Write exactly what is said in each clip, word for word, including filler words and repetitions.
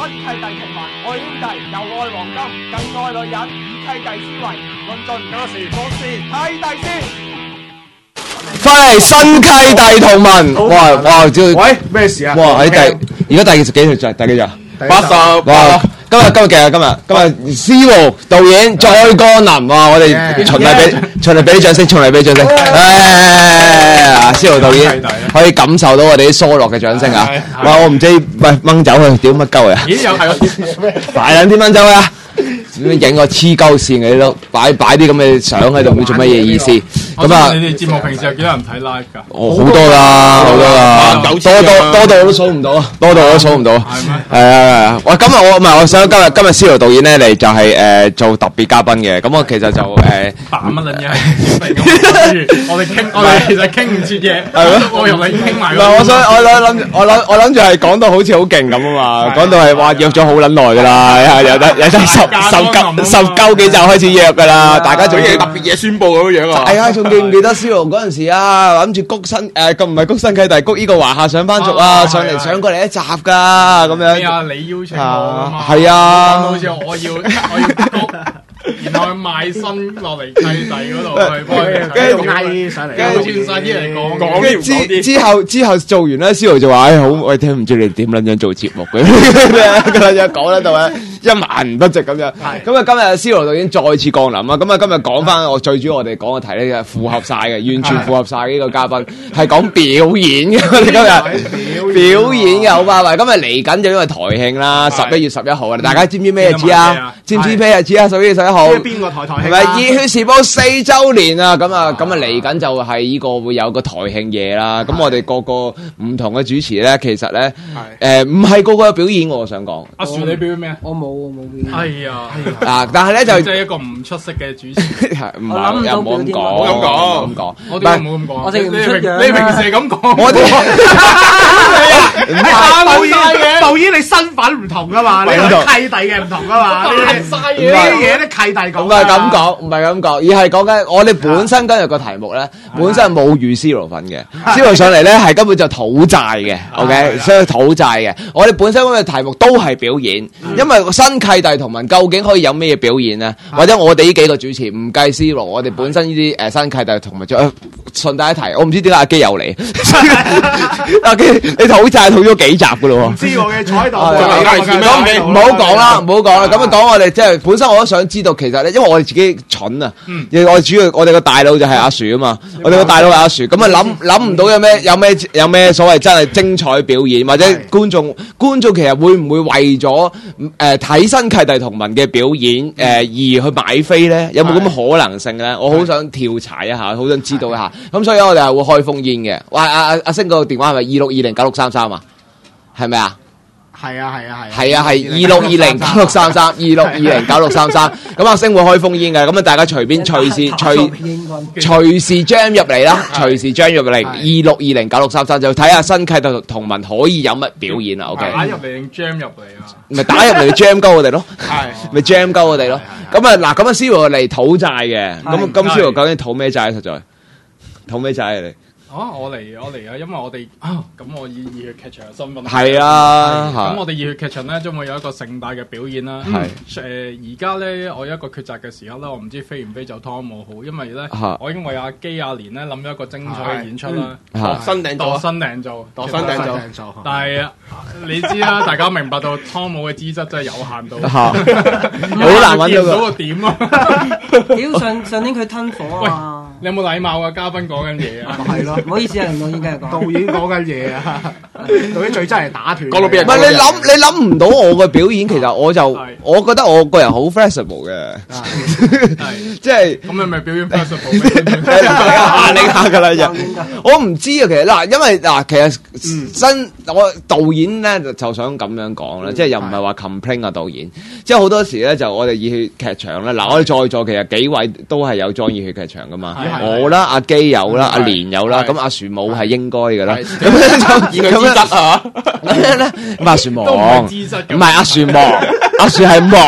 新契弟同盟，愛兄弟，又愛黃金，更愛女人，以契弟思維，論盡家事國事，契弟先。 翻嚟新契弟同盟，哇哇！ 喂，咩事啊？ 哇！喺第而家第幾集？第幾集？ 八十。 哇！今日今日嘅今日今日 C 導演再降臨，哇！我哋循例俾循例俾啲掌聲，循例俾啲掌聲。誒，C 導演可以感受到我哋啲疏落嘅掌聲啊！哇！我唔知喂掹走佢屌乜鳩啊！ 咦？又係咩？ 快兩天掹走啊！影個黐鳩線嘅都擺擺啲咁嘅相喺度，唔知做乜嘢意思？咁啊！ 你哋節目平時有幾多人睇 live 㗎？ 哦，好多啦，好多啦，多到多到我都數唔到啊，多到我都數唔到。係咩？係啊係啊！喂，今日我唔係，我想今日今日C導導演咧嚟就係誒做特別嘉賓嘅。咁我其實就誒扮乜撚嘢係？我哋傾，我哋其實傾唔切嘢。係咩？我用你傾埋。 唔係，我想我諗諗我諗我諗住係講到好似好勁咁啊嘛，講到係話約咗好撚耐㗎啦，有得有得十十九十九幾集開始約㗎啦，大家仲要特別嘢宣佈咁樣啊！ 係啊，仲記唔記得C導嗰陣時啊？諗住谷新誒，咁唔係谷新契弟，谷呢個華夏上班族啊，上嚟上過嚟一集㗎，咁樣。 係啊，你邀請我啊嘛。 係啊。 好似我要我要谷，然後賣身落嚟契弟嗰度去幫佢， 跟住嗌上嚟， 跟住轉晒啲嚟講。 講啲唔講啲。 之後之後做完咧，C導就話：唉，好，我聽唔知你點撚樣做節目嘅，咁樣講喺度咧。一文不值咁樣，咁啊今日C導導演再次降臨啊！咁啊今日講翻我最主要我哋講嘅題咧，符合晒嘅，完全符合晒呢個嘉賓係講表演嘅。我哋今日表演嘅好巴閉，今日嚟緊就因為台慶啦，十一月十一號啊！大家知唔知咩日子啊？知唔知咩日子啊？十一月十一號邊個台台慶？ 係咪熱血時報四週年啊？咁啊咁啊嚟緊就係呢個會有個台慶夜啦。咁我哋個個唔同嘅主持咧，其實咧誒唔係個個有表演，我想講。 阿樹你表演咩啊？ 我冇。冇係啊， 啊！但係咧就即係一個唔出色嘅主持， 唔係又冇咁講， 冇咁講， 咁講， 我哋冇咁講。 我哋唔出樣， 你平時係咁講， 我哋唔係導演，導演你身份唔同噶嘛，你係契弟嘅唔同噶嘛，呢啲嘢都契弟講。 唔係咁講，唔係咁講，而係講緊我哋本身今日個題目咧，本身係冇預C導份嘅，C導上嚟咧係根本就討債嘅 ，OK，所以討債嘅。我哋本身嗰個題目都係表演，因為新契弟同盟究竟可以有咩表演咧？或者我哋呢幾個主持唔計C導，我哋本身呢啲誒新契弟同盟，再順帶一提，我唔知點解阿基又嚟，阿基你討債討咗幾集噶咯喎？ 唔知我嘅坐喺度， 唔好講啦，唔好講啦。咁啊講我哋即係本身我都想知道，其實咧，因為我哋自己蠢啊，我哋主要我哋個大佬就係阿樹啊嘛，我哋個大佬係阿樹，咁啊諗諗唔到有咩有咩有咩所謂真係精彩表演，或者觀眾觀眾其實會唔會為咗誒睇新契弟同盟嘅表演誒而去買飛咧？有冇咁嘅可能性咧？我好想調查一下，好想知道一下。咁所以我哋係會開封煙嘅。喂，阿阿阿星個電話係咪二六二零九六三三啊？係咪啊？ 係啊係啊係。 係啊係二六二零九六三三，二六二零九六三三。咁阿星會開封煙嘅，咁啊大家隨便隨時隨隨時 jam 入嚟啦，隨時 jam 入嚟。二六二零九六三三就睇下新契弟同盟可以有乜表演啦。OK。 打入嚟定 jam 入嚟啊？ 咪打入嚟 jam 鳩我哋咯，咪 jam 鳩我哋咯。咁啊嗱，咁啊C導嚟討債嘅，咁咁C導究竟討咩債？實在討咩債啊你？ 哦，我嚟我嚟啊！因為我哋啊，咁我以熱血劇場嘅身份係啊， 咁我哋熱血劇場咧將會有一個盛大嘅表演啦。係誒，而家咧我有一個抉擇嘅時刻咧，我唔知飛唔飛就湯姆好，因為咧我已經為阿基亞連咧諗咗一個精彩嘅演出啦。 度身訂做， 度身訂做， 度身訂做。 但係你知啦，大家明白到湯姆嘅資質真係有限度， 好難揾到個點啊！ 屌上上年佢吞火啊！ 你有冇禮貌啊？嘉賓講緊嘢啊！ 係咯。 唔好意思啊，導演繼續講。 導演講緊嘢啊，導演最真係打斷。 講到邊人？唔係你諗，你諗唔到我嘅表演，其實我就我覺得我個人好 flexible 嘅，即係咁你咪表演 flexible 咩？壓力下㗎啦，又我唔知啊，其實嗱，因為嗱，其實新我導演咧就就想咁樣講啦，即係又唔係話 complain 啊導演，即係好多時咧就我哋熱血劇場咧，嗱我哋在座其實幾位都係有裝熱血劇場㗎嘛，我啦、阿基有啦、阿連有啦，咁阿樹冇係應該㗎啦，咁樣就咁樣得啊，咁樣咧，咁阿樹忙，唔係阿樹忙，阿樹係忙。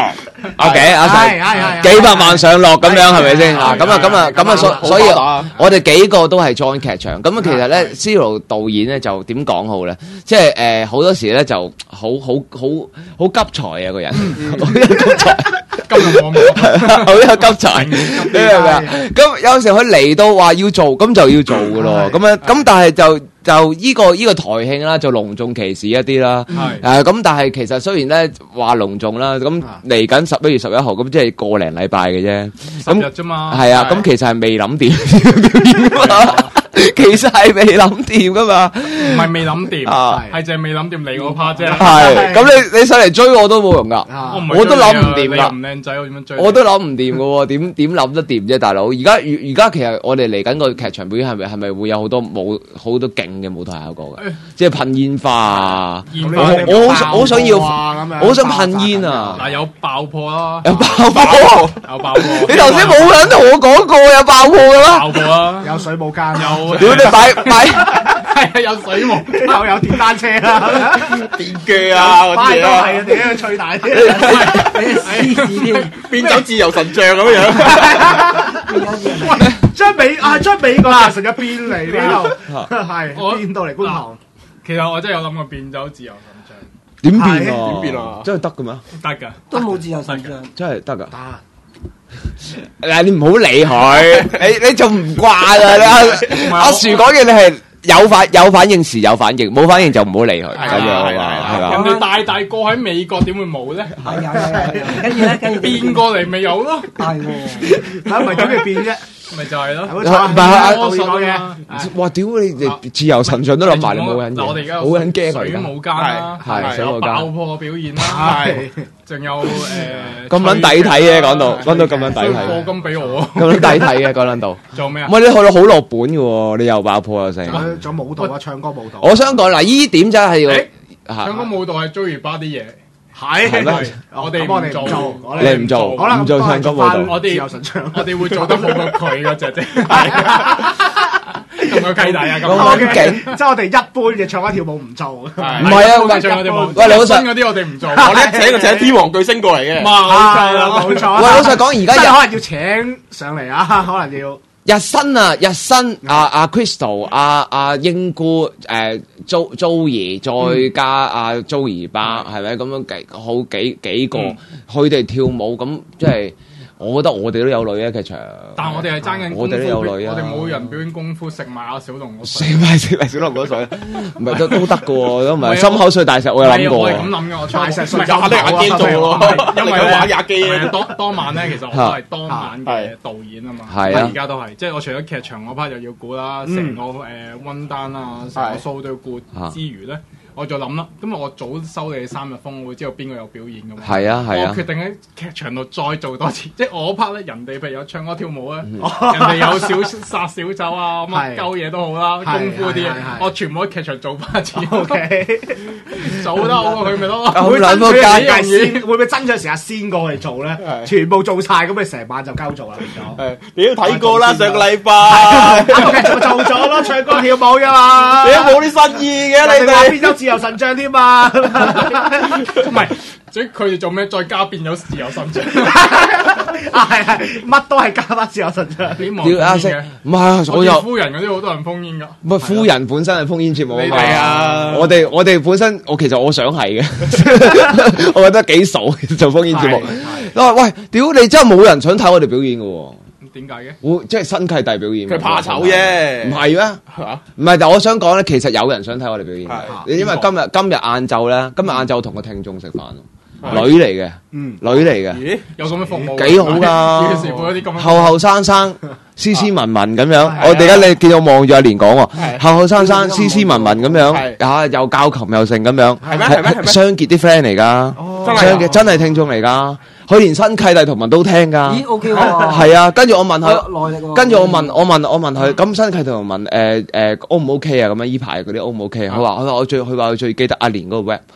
OK， 阿成幾百萬上落咁樣係咪先啊？咁啊咁啊咁啊，所所以我哋幾個都係 join 劇場。咁啊，其實咧 Zero 導演咧就點講好咧？即係誒好多時咧就好好好好急才啊個人，好有急才。 今日我冇， 好有急才，你明唔明啊？咁有時佢嚟到話要做，咁就要做噶咯。咁樣咁，但係就就依個依個台慶啦，就隆重其事一啲啦。誒咁，但係其實雖然咧話隆重啦，咁嚟緊十一月十一號，咁即係個零禮拜嘅啫。 十日啫嘛。 係啊，咁其實係未諗掂表演㗎嘛。其實係未諗掂噶嘛， 唔係未諗掂，係淨係未諗掂你嗰 part 啫。 係，咁你你上嚟追我都冇用噶，我都諗唔掂噶。 唔靚仔我點樣追？ 我都諗唔掂噶，點點諗得掂啫，大佬。而家而家其實我哋嚟緊個劇場表演係咪係咪會有好多舞好多勁嘅舞台效果嘅？即係噴煙花啊！我好好想要，我好想噴煙啊！ 嗱，有爆破啦， 有爆破， 有爆破。 你頭先冇人同我講過有爆破嘅咩？ 爆破啦， 有水舞間， 有。 屌你擺擺係啊，有水幕， 又有電單車啦， 電鋸啊嗰啲啊， 係啊，點樣吹大啲？ 俾獅子添， 變走自由神像咁樣。 喂，將美啊將美國成日變嚟呢度，係變到嚟觀塘。 其實我真係有諗過變走自由神像。 點變啊？ 點變啊？ 真係得嘅咩？ 得㗎， 都冇自由神像， 真係得㗎。 得。 嗱，你唔好理佢，你你仲唔慣啊？你阿阿樹講嘢，你係有反有反應時有反應，冇反應就唔好理佢，咁樣係嘛？係嘛？ 人哋大大個喺美國點會冇咧？ 係啊係啊，跟住咧跟住變過嚟咪有咯。 係喎， 嚇咪點嘅變啫？ 咪就係咯。 唔係啊！ 我講嘅， 哇！屌你哋自由神像都諗埋，你冇人嗱，我哋而家冇人驚佢。 水舞間啦， 係水舞間爆破表演啦，係仲有誒咁撚抵睇嘅，講到講到咁撚抵睇， 課金俾我， 咁撚抵睇嘅講撚到。 做咩啊？ 唔係你去到好落本嘅喎，你又爆破又成。 仲有舞蹈啊，唱歌舞蹈。 我想講嗱，依點真係要唱歌舞蹈係 Joey 巴啲嘢。 係係咩？ 我哋唔做， 你唔做， 可能唔做唱歌舞蹈。 我哋有神唱， 我哋會做得好過佢嗰隻啫。咁個契弟啊，咁咁勁， 即係我哋一般嘅唱歌跳舞唔做。唔係啊， 唱我哋冇。 喂，老實嗰啲我哋唔做。 我咧請個請天王巨星過嚟嘅。 冇錯啦， 冇錯。 喂，老實講，而家可能要請上嚟啊，可能要。 日新啊，日新阿阿 Crystal 阿阿英姑誒 Jo Joey 再加阿 Joey 巴係咪咁樣幾好幾幾個佢哋跳舞咁即係。我覺得我哋都有女啊劇場， 但係我哋係爭緊功夫， 我哋都有女啊！ 我哋冇人表演功夫，食埋阿小龍嗰水，食埋食埋小龍嗰水，唔係都都得嘅喎，都唔係心口碎大石，我有諗過。 我係咁諗嘅，我大石碎廿都廿機做喎， 因為玩廿機啊！ 當當晚咧，其實我都係當晚嘅導演啊嘛， 係啊， 而家都係，即係我除咗劇場嗰 part 又要顧啦，成個誒温單啊，成個 show 都要顧之餘咧。我就諗啦，咁我早收你三日風，我會知道邊個有表演㗎嘛。係啊係啊。 我決定喺劇場度再做多次，即係我 part 咧，人哋譬如有唱歌跳舞咧，人哋有小殺小酒啊，乜鳩嘢都好啦，功夫啲嘢，我全部喺劇場做翻一次。O K， 做得好過佢咪得咯。 會爭取時間先，會唔會爭取時間先過嚟做咧？全部做晒，咁你成晚就交做啦。 誒，你都睇過啦，上個禮拜。 劇場做咗咯，唱歌跳舞㗎嘛。 你都冇啲新意嘅，你哋。 邊有自由神像添啊？ 唔係，即係佢哋做咩？再加變咗自由神像。 啊，係係，乜都係加翻自由神像。 你望封煙嘅， 唔係，我有夫人嗰啲好多人封煙㗎。 唔係夫人本身係封煙節目啊嘛。 係啊， 我哋我哋本身，我其實我想係嘅，我覺得幾傻做封煙節目。喂，屌你真係冇人想睇我哋表演㗎喎。 點解嘅？ 會即係新契弟表演， 佢怕醜啫， 唔係咩？嚇，唔係，但我想講咧，其實有人想睇我哋表演，因為今日今日晏晝咧，今日晏晝同個聽眾食飯，女嚟嘅，女嚟嘅， 咦？有咁嘅服務幾好㗎，後後生生，斯斯文文咁樣。我哋而家你見到望住阿蓮講喎，後後生生，斯斯文文咁樣，嚇又教琴又成咁樣， 係咩？係咩？係咩？ 雙傑啲 friend 嚟㗎，雙傑真係聽眾嚟㗎。佢連新契弟同文都聽㗎。 咦 OK 喎。 係啊，跟住我問佢， 耐力喎。 跟住我問我問我問佢，咁新契弟同文誒誒 O 唔 OK 啊？咁樣依排嗰啲 O 唔 OK 啊？佢話佢話我最佢話佢最記得阿蓮嗰個 rap，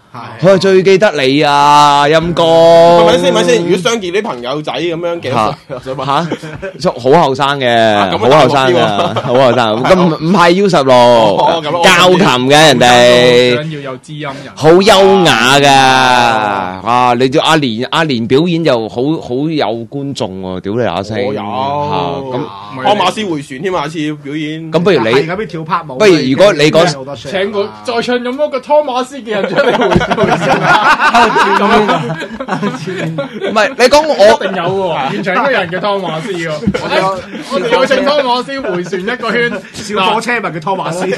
佢話最記得你啊，陰公。 咪先咪先，如果相見啲朋友仔咁樣幾多歲？想問嚇，好後生嘅，好後生嘅，好後生。咁唔係 U 十六，教琴嘅人哋， 想要有知音人， 好優雅㗎。啊，你叫阿蓮，阿蓮表演又好好有觀眾喎，屌你阿聲。 我有咁湯馬斯回旋添啊！下次表演。 咁不如你係咁樣跳拍舞。 不如如果你講請個在場有冇個湯馬斯嘅人出嚟回回旋唔係你講我一定有喎，現場應該有人叫湯馬斯喎。我哋有請湯馬斯回旋一個圈， 小火車咪叫湯馬斯，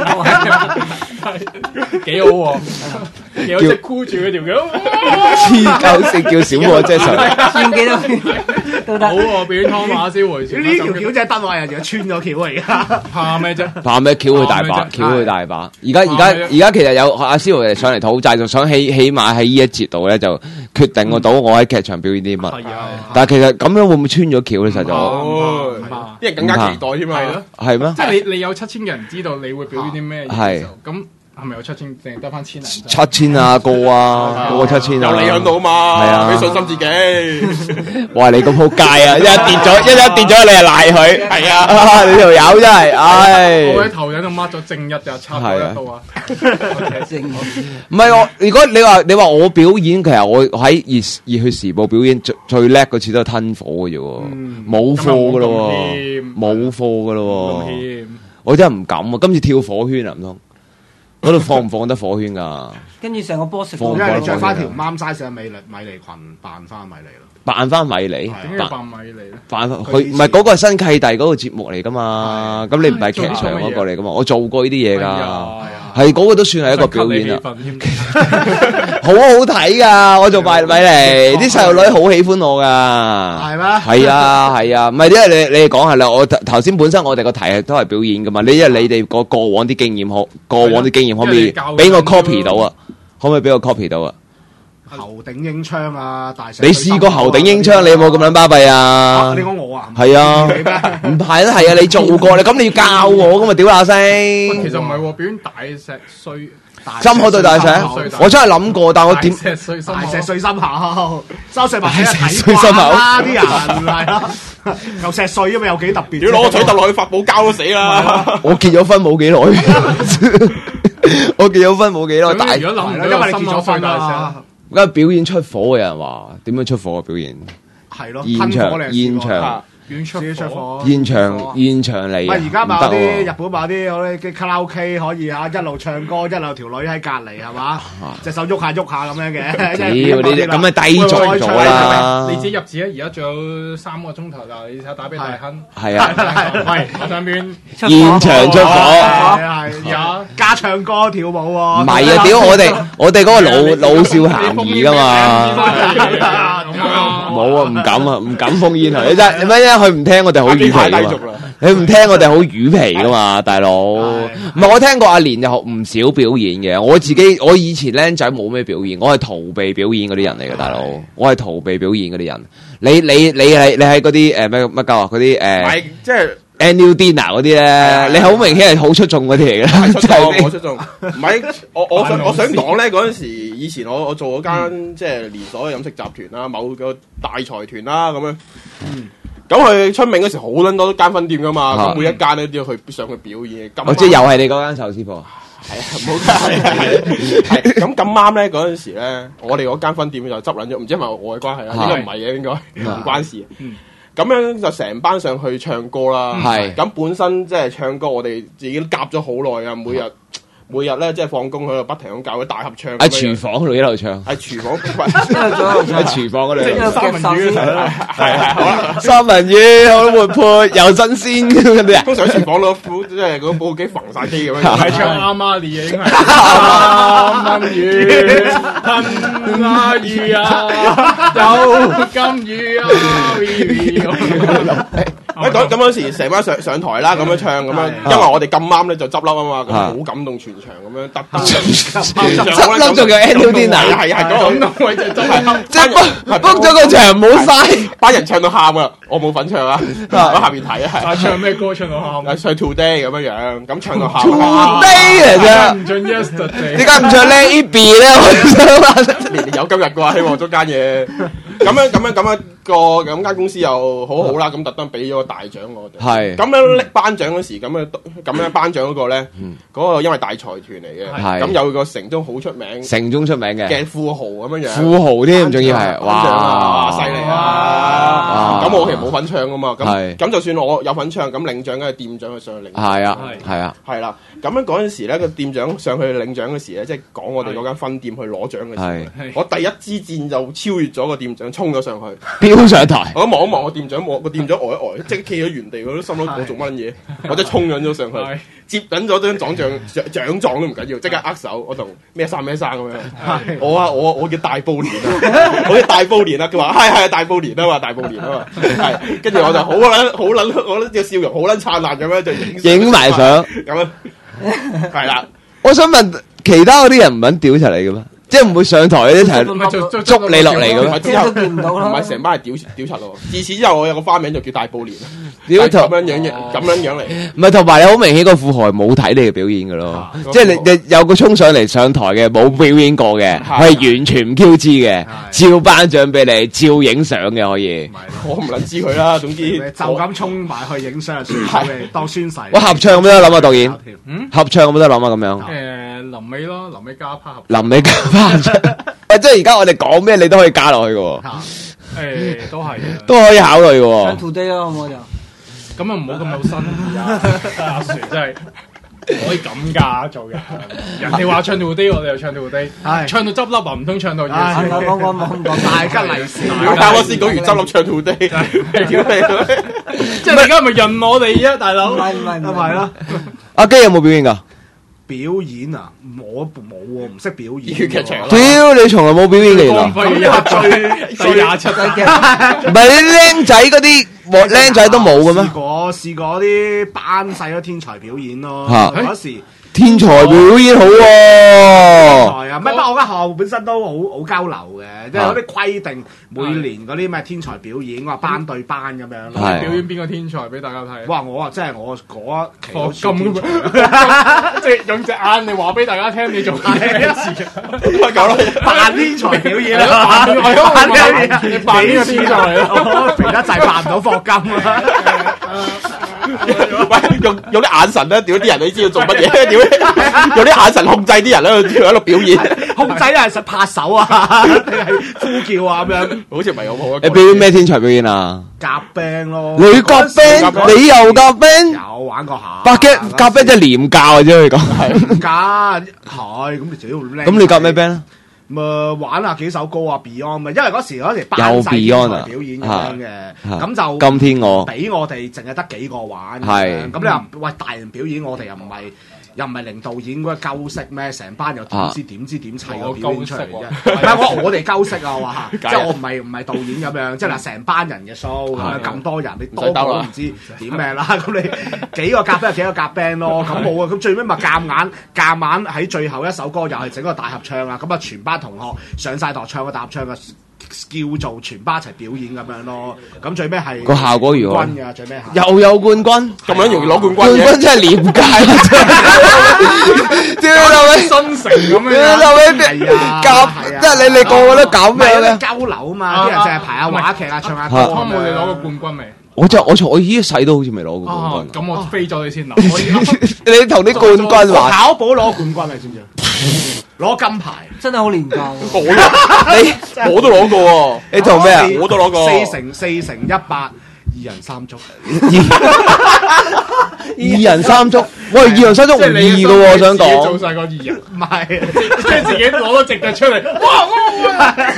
幾好喎，幾好，即係箍住佢條腳， 黐鳩線叫小火車上， 轉幾多圈都得。 好喎，表演湯馬斯回旋。 呢條橋真係得喎，人哋穿咗橋啊而家。 怕咩啫？ 怕咩？橋佢大把，橋佢大把。而家而家而家其實有阿思豪上嚟討債，就想起起碼喺呢一節度咧，就決定我到我喺劇場表演啲乜。 係啊， 但係其實咁樣會唔會穿咗橋咧？實在哦，啲人更加期待添啊！ 係咯， 係咩？ 即係你你有七千個人知道你會表演啲咩嘢嘅時候，咁係咪有七千定係得翻千零？ 七千啊，個啊，個七千啊， 有你喺度嘛？ 係啊， 俾信心自己。 哇！你咁撲街啊！一跌咗，一一跌咗，你就賴佢。 係啊， 你條友真係，唉！ 我喺頭頂度 mark 咗正一就差咗一度啊！ 唔係我，如果你話你話我表演，其實我喺熱熱血時報表演最最叻嗰次都係吞火嘅啫喎，冇貨噶咯喎，冇貨噶咯喎，我真係唔敢啊！今次跳火圈啊，唔通嗰度放唔放得火圈㗎？ 跟住成個波食放因為你着翻條啱 size 嘅米米尼裙扮翻米尼咯。 扮翻米尼， 點解要扮米尼咧？ 扮佢唔係嗰個係新契弟嗰個節目嚟噶嘛？咁你唔係劇場嗰個嚟噶嘛？我做過呢啲嘢㗎，係嗰個都算係一個表演啦。好好睇㗎！我做扮米尼，啲細路女好喜歡我㗎。 係咩？ 係啊係啊，唔係因為你你哋講係啦，我頭先本身我哋個題都係表演㗎嘛。你因為你哋個過往啲經驗可過往啲經驗可唔可以俾我 copy 到啊？可唔可以俾我 copy 到啊？ 侯鼎英槍啊，大石。 你試過侯鼎英槍，你有冇咁撚巴閉啊？ 你講我啊？ 係啊，唔係啦，係啊，你做過，你咁你要教我咁嘛？屌下聲。 其實唔係喎，表演大石碎。 心口對大石，我真係諗過，但我點？ 大石碎心口， 大石碎心口，收碎埋大石睇碎心口啦，啲人係咯，嚿石碎因為有幾特別。 要攞個錘揼落去發寶膠都死啦！ 我結咗婚冇幾耐，我結咗婚冇幾耐，但係如果諗唔到， 因為你結咗婚啊。 而家表演出火嘅人話點樣出火嘅表演？ 係咯， 現場現場演出自己出火， 現場現場嚟。 唔係而家咪有唔得啲喎日本咪有啲嗰啲卡拉 OK 可以啊，一路唱歌一路條女喺隔離係嘛，隻手喐下喐下咁樣嘅。 屌呢啲咁咪低俗咗啦！ 你自己入紙啊！而家仲有三個鐘頭啦，你睇下打俾大亨。 係啊， 係我上邊現場出火。 係係有加唱歌跳舞喎。 唔係啊！屌我哋我哋嗰個老老少咸宜噶嘛。冇啊，唔敢啊，唔敢封煙佢。你真係咩？佢唔聽我哋好魚皮噶嘛。你唔聽我哋好魚皮噶嘛，大佬。唔係我聽過阿蓮就學唔少表演嘅。我自己我以前僆仔冇咩表演，我係逃避表演嗰啲人嚟嘅，大佬。我係逃避表演嗰啲人。你你你係你係嗰啲誒咩乜鳩啊？嗰啲誒， 即係 annual dinner 嗰啲咧，你好明顯係好出眾嗰啲嚟嘅。 出眾，我出眾。唔係，我我想我想講咧，嗰陣時以前我我做嗰間即係連鎖嘅飲食集團啦，某個大財團啦咁樣。咁佢出名嗰時好撚多間分店噶嘛，咁每一間咧都要去上去表演。 我即係又係你嗰間壽司鋪。 係啊，唔好係係咁咁啱咧，嗰陣時咧，我哋嗰間分店就執撚咗，唔知係咪我嘅關係啦，應該唔係嘅，應該唔關事。咁樣就成班上去唱歌啦。係咁本身即係唱歌，我哋自己都夾咗好耐啊，每日。每日咧即係放工喺度不停咁搞啲大合唱， 喺廚房度一路唱， 喺廚房， 喺廚房嗰度， 即係三文魚係係好啦， 三文魚好活潑又新鮮嗰啲啊！ 通常喺廚房攞副即係嗰部機焚晒機咁樣， 係唱阿媽尼已經係三文魚吞啊魚啊有金魚啊 V V 咁。 咁咁嗰時成班上上台啦，咁樣唱咁樣，因為我哋咁啱咧就執笠啊嘛，咁好感動全場咁樣，特登執笠仲有 Annual Dinner， 係係嗰個位就真係即係 book 咗個場冇晒， 班人唱到喊啊！我冇份唱啊，喺下面睇啊， 係唱咩歌唱到喊？ 唱 Today 咁樣樣，咁唱到喊。 Today 嚟啫， 唔唱 Yesterday， 點解唔唱 Let It Be 咧？ 年年有今日啩，希望中間嘢咁樣咁樣咁樣個咁間公司又好好啦，咁特登俾咗個大獎我哋。係咁樣拎頒獎嗰時，咁樣咁樣頒獎嗰個咧，嗰個因為大財團嚟嘅，咁有個城中好出名， 城中出名嘅嘅富豪咁樣樣， 富豪添，仲要係哇犀利啊！咁我其實冇份唱噶嘛，咁咁就算我有份唱，咁領獎梗係店長去上去領。 係啊，係啊， 係啦。咁樣嗰陣時咧，個店長上去領獎嗰時咧，即係講我哋嗰間分店去攞獎嘅時候，我第一支箭就超越咗個店長，衝咗上去， 飆上台。 我望一望個店長，望個店長呆一呆，即係企喺原地，我都心諗我做乜嘢？我即係衝緊咗上去，接緊咗張獎狀獎獎狀都唔緊要，即刻握手，我同咩生咩生咁樣。我啊，我我叫大埔蓮啊，我叫大埔蓮啊。佢話係係大埔蓮啊嘛，大埔蓮啊嘛。係，跟住我就好撚好撚，我覺得隻笑容好撚燦爛咁樣就影影埋相咁樣。係啦， 我想問其他嗰啲人唔肯屌出嚟嘅咩？即係唔會上台一齊捉你落嚟嘅咩？ 之後見唔到啦，唔係成班係屌屌柒咯。自此之後，我有個花名就叫大埔蓮。屌咁樣樣嘅，咁樣樣嚟。 唔係，同埋你好明顯個富豪冇睇你嘅表演嘅咯。即係你你有個衝上嚟上台嘅冇表演過嘅，佢係完全唔 Q 知嘅，照頒獎俾你，照影相嘅可以。 我唔撚知佢啦，總之就咁衝埋去影相就算，當宣誓。 我合唱有冇得諗啊？導演，合唱有冇得諗啊？咁樣誒臨尾咯，臨尾加 part 合。 臨尾加 part，即係而家我哋講咩你都可以加落去嘅喎。 誒都係嘅， 都可以考慮嘅喎。 唱 Today 咯，我就。 咁啊唔好咁有心啊！阿 Sir 真係可以咁㗎做人，人哋話唱 Today，我哋又唱 Today，唱到執笠啊！唔通唱到夜市？ 講講講講大吉利是。 但我先講完執笠唱 Today， 即係你而家係咪認我哋啫，大佬？ 唔係唔係唔係咯。 阿基有冇表演㗎？ 表演啊，我冇喎，唔識表演。 粵劇場， 屌你從來冇表演嚟㗎。 光輝一追追廿七嘅， 唔係你僆仔嗰啲，僆仔都冇嘅咩？ 試過試過啲班細嗰天才表演咯，嗰時。 天才表演好喎， 係啊，唔係不過我間學校本身都好好交流嘅，即係有啲規定，每年嗰啲咩天才表演，話班對班咁樣。 表演邊個天才俾大家睇？ 哇！我啊，即係我嗰期都咁，即係用隻眼你話俾大家聽，你做咩事？ 搞咯， 扮天才表演啦，扮你扮邊個天才咯？ 肥得滯扮唔到霍金啊！ 喂，用用啲眼神咧，屌啲人你知道做乜嘢？屌，用啲眼神控制啲人咧，喺度表演， 控制係實拍手啊，定係呼叫啊咁樣， 好似唔係好好。 你表演咩天才表演啊？ 夾 band 咯， 你夾 band，你又夾 band？ 有玩過下。 百幾夾 band 即係廉價嘅啫，你講係夾係咁，你自己好叻。 咁你夾咩 band 咧？ 咪玩下幾首歌啊 Beyond 咪，因為嗰時嗰時班細天才表演咁樣嘅，咁就今天我俾我哋淨係得幾個玩， 係咁你話喂大人表演我哋又唔係又唔係零導演嗰個鳩式咩？成班又點知點知點砌個表演出嚟啫？唔係我我哋鳩式啊！我話即係我唔係唔係導演咁樣，即係嗱成班人嘅 show 咁咁多人，你多個都唔知點咩啦？咁你幾個夾 band 幾個夾 band 咯？咁冇啊！咁最尾咪夾硬夾硬喺最後一首歌又係整個大合唱啊！咁啊全班同學上晒台唱個大合唱嘅。叫做全班一齊表演咁樣咯，咁最尾係個效果如何？ 冠軍嘅最尾又有冠軍， 咁樣容易攞冠軍冠軍真係廉價，屌你新城咁樣， 屌你夾，即係你你個個都咁樣咧， 交流啊嘛，啲人淨係排下話劇啊，唱下歌。 湯姆你攞過冠軍未？ 我就我從我依一世都好似未攞過冠軍。 咁我飛咗你先啦。 你同啲冠軍話跑步攞冠軍你知唔知？攞金牌真係好廉價。 我你我都攞過喎， 你同咩啊？ 我都攞過。 四乘四乘一百，二人三足。 二人三足，喂，二人三足唔易㗎喎，我想講。 做晒個二人， 唔係， 即係自己攞咗隻腳出嚟，哇！ 攞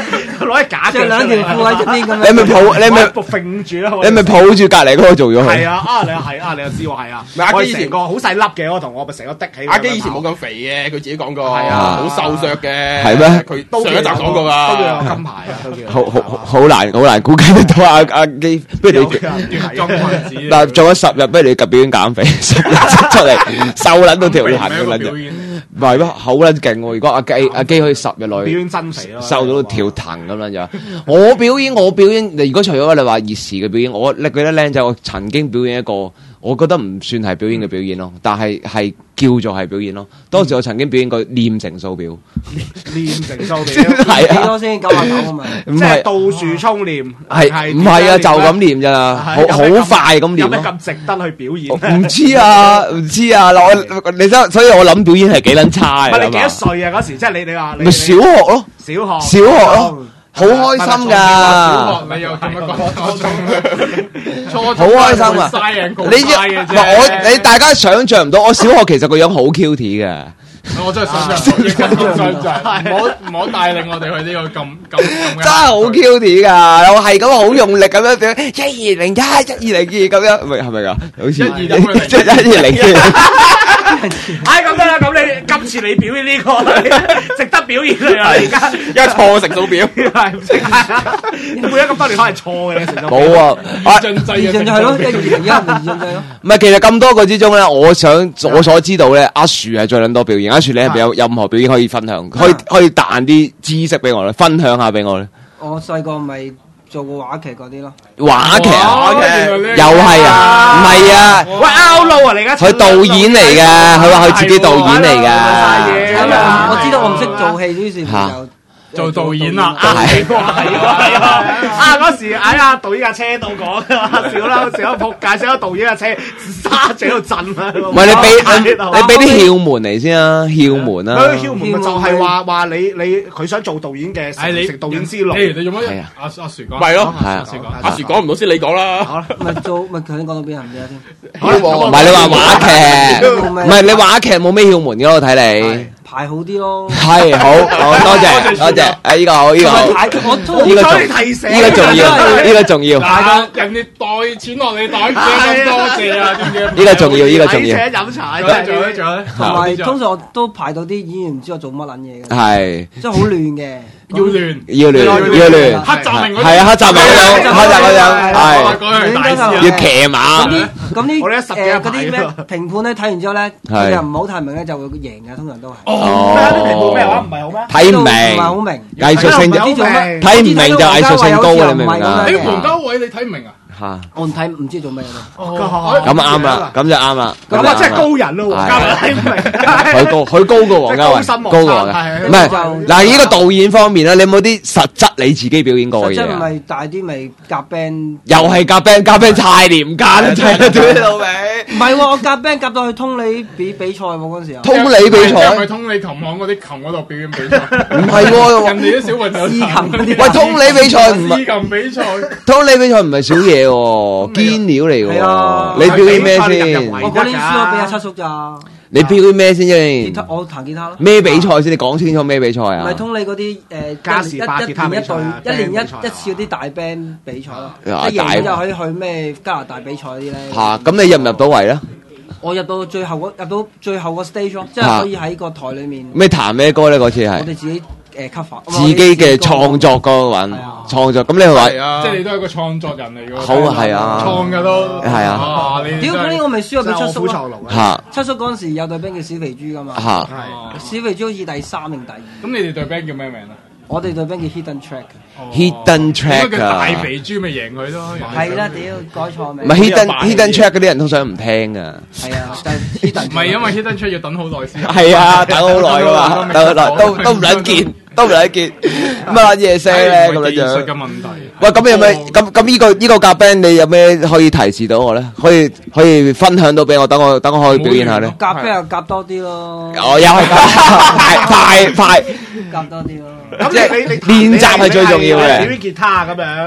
攞隻假着兩條褲喺出邊咁樣。 你咪抱你咪揈住啦， 你咪抱住隔離嗰個做咗佢。 係啊，啊你係啊，你又知喎係啊。我以前個好細粒嘅，我同我咪成個的起。 阿基以前冇咁肥嘅，佢自己講過， 係啊， 好瘦削嘅。 係咩？ 佢上一集講過㗎， 都叫有金牌啊，都叫。 好好好難好難估計得到阿阿基，不如你嗱做咗十日，不如你及表演減肥，十日出嚟瘦撚到條痕咁撚嘅。唔係咩？好撚勁喎！如果阿基阿基可以十日內表演增肥咯， 瘦到條藤咁樣就。我表演我表演，如果除咗你話兒時嘅表演，我你記得靚仔，我曾經表演一個，我覺得唔算係表演嘅表演咯，但係係叫做係表演咯。當時我曾經表演過念乘數表， 念乘數表係啊， 幾多先？九啊九啊嘛， 唔即係係倒樹衝念， 係唔係啊？就咁念咋啦，好好快咁念有咩咯。 咁值得去表演？ 唔知啊，唔知啊，我你真，所以我諗表演係幾撚差嘅。 唔係你幾多歲啊？嗰時即係你你話你咪小學咯， 小學小學咯，好開心㗎。 小學你又咁樣講初中，初中好開心啊！ 嘥人你唔係我你大家想象唔到，我小學其實個樣好 cute 嘅。 我真係想象，亦跟住想象，唔好唔好帶領我哋去呢個咁咁咁嘅。 真係好 cute 㗎，我係咁好用力咁樣表演，一二零一，一二零二咁樣，喂係咪㗎？好似一二零即係一二零二。 唉，咁得啦，咁你今次你表演呢個值得表演嚟啦，而家而家錯乘數表， 係唔識每一咁多年可能係錯嘅乘數表。 冇啊，啊進制二進就係咯，一二零一二進制咯。 唔係，其實咁多個之中咧，我想我所知道咧，阿樹係最撚多表演。阿樹你係咪有任何表演可以分享？可以可以彈啲知識俾我咧，分享下俾我咧。 我細個咪做過話劇嗰啲咯。 話劇啊， 話劇又係啊，唔係啊， 喂 out 啊！你而家佢導演嚟嘅，佢話佢自己導演嚟㗎。 咁啊，我知道我唔識做戲，於是乎就做導演啦， 係喎係喎係喎！啊嗰時喺阿導演架車度講，笑啦笑啦仆街，笑到導演架車沙住喺度震啊！ 唔係你俾你你俾啲竅門嚟先啊，竅門啊！ 佢竅門咪就係話話你你佢想做導演嘅， 係你食導演之路。 誒，你做乜？ 係啊阿阿樹講， 咪咯， 係啊， 阿樹講唔到先，你講啦。 咪做咪頭先講到邊啊？唔記得添。 唔係你話話劇，唔係你話劇冇咩竅門嘅，我睇你排好啲咯。 係好，好多謝多謝，誒呢個好呢個好。 排我呢個重提醒， 呢個重要，呢個重要。 嗱，人哋袋錢落你袋，幾咁多謝啊？點樣？ 呢個重要，呢個重要。 睇飲茶， 仲有仲有仲有， 同埋通常我都排到啲演員唔知我做乜撚嘢嘅， 係即係好亂嘅。 要亂要亂要亂， 黑澤明嗰啲係啊黑澤明嗰種，黑澤嗰種係嗰樣大師啊要騎馬。 咁啲我哋一十幾誒嗰啲咩排喎評判咧睇完之後咧，佢哋唔好睇明咧就會贏嘅，通常都係。 哦咩評判咩話？唔係好咩？ 睇唔唔係明， 好明。 藝術性睇唔明做乜？ 睇唔明就藝術性高啊！你明唔明啊？ 誒，王家衛你睇唔明啊？ 嚇， 我唔睇唔知做咩咯。 咁啱啦，咁就啱啦。 咁啊，即係高人咯，王家衛睇唔明。 佢高，佢高過王家衛， 即係高深莫測高過王家係衛。唔係嗱，呢個導演方面咧，你有冇啲實質你自己表演過嘅即係唔嘢啊？ 係大啲咪夾 band？ 又係夾 band，夾 band 太廉價啦，真係屌你老味！ 唔係喎，我夾 band 夾到去通利比比賽喎嗰陣時候。 通利比係咪賽， 通利琴行嗰啲琴嗰度表演比賽？ 唔係喎， 人哋啲小朋友司琴嗰啲喂，通利比賽唔司係。 琴比賽， 通利比賽唔係少嘢喎，堅料嚟係啊喎。你表演咩係比賽先入？圍我嗰年輸咗俾阿七叔咋？ 你表演咩先吉他啫？ 我彈吉他咯。 咩比賽先？你講清楚咩比賽唔啊係？通利嗰啲誒加時八一吉他一年一比賽啊隊，一年 band 比賽啊一一次嗰啲大 band 比賽咯， 啊一贏大咗就可以去咩加拿大比賽嗰啲咧。 嚇，咁你入唔入到圍咧？ 我入到最後嗰入到最後個 stage 咯，即係可以喺個台裡面， 咩彈咩歌咧？嗰次我係哋自己誒 cover 自己嘅創作歌揾係啊創作。咁你話係啊， 即係你都係個創作人嚟㗎。 好啊係啊創嘅都係啊哇你屌嗰啲我咪輸咗俾七叔咯。 龍啊！ 嚇七叔嗰陣時有隊 band 叫小肥豬噶嘛， 嚇小肥豬好似第三定第二， 咁你哋隊 band 叫咩名啊？ 我哋隊 band 叫 Hidden Track。 Hidden 應該 Track 叫大啊！ 肥豬咪贏佢咯。 係啦，屌改錯名。 唔係 Hidden Hidden Track 嗰啲人通常唔聽噶。 係啊，就係 Hidden。 唔係因為 Hidden Track 要等好耐先。 係啊，等好耐噶嘛，等好耐都都唔撚見，都唔撚見，乜撚嘢聲咧咁樣技術嘅樣。 問題。 喂，咁有咩？咁咁呢個呢個夾 band 你有咩可以提示到我咧？可以可以分享到俾我，等我等我可以表演下咧。 夾 band 又夾多啲咯， 我又係夾快快快， 夾多啲咯。 咁即係你你練習係最重要嘅表演吉他咁樣，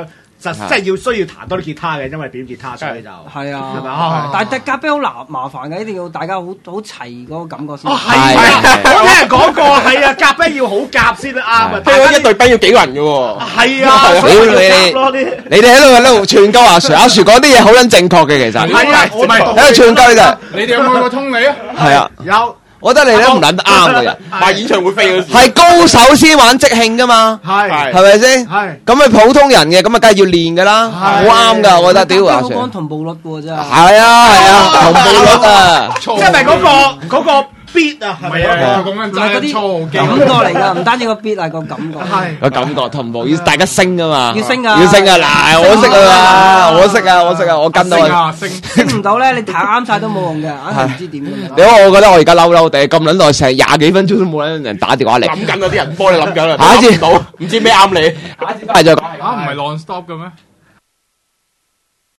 就即係要需要彈多啲吉他嘅，因為表演吉他所以就係啊， 係咪啊？ 但係夾 band 好難麻煩嘅，一定要大家好好齊嗰個感覺先。 哦，係啊，我聽人講過，係啊，夾 band 要好夾先得啱啊。 香港一隊 band 要幾個人嘅喎？ 係啊，所以要夾咯啲。 你哋喺度喺度串鳩阿 Sir，阿 Sir 講啲嘢好撚正確嘅，其實係啊，我咪喺度串鳩你就你哋有冇去過通利啊？ 係啊， 有。 我覺得你都唔撚得啱嘅人， 賣演唱會飛嗰時係高手先玩即興噶嘛， 係係咪先？ 係咁咪普通人嘅，咁啊梗係要練噶啦，好啱噶，我覺得屌阿 Sir。 講同步率嘅喎真係。 係啊係啊，同步率啊， 即係咪嗰個嗰個 beat 啊？係咪啊？ 講緊唔係嗰啲粗感覺嚟㗎，唔單止個 beat 係個感覺。 係個感覺同步要大家升啊嘛， 要升啊要升啊！嗱，我識啊，我識啊，我識啊，我跟到啊。 升升唔到咧，你彈啱晒都冇用嘅，硬係唔知點㗎。 你話我覺得我而家嬲嬲地咁撚耐，成廿幾分鐘都冇撚人打電話嚟。 諗緊嗰啲人幫你諗緊啦， 下一次諗唔到，唔知咩啱你。 下一次翻嚟再講。 啊，唔係 non stop 嘅咩？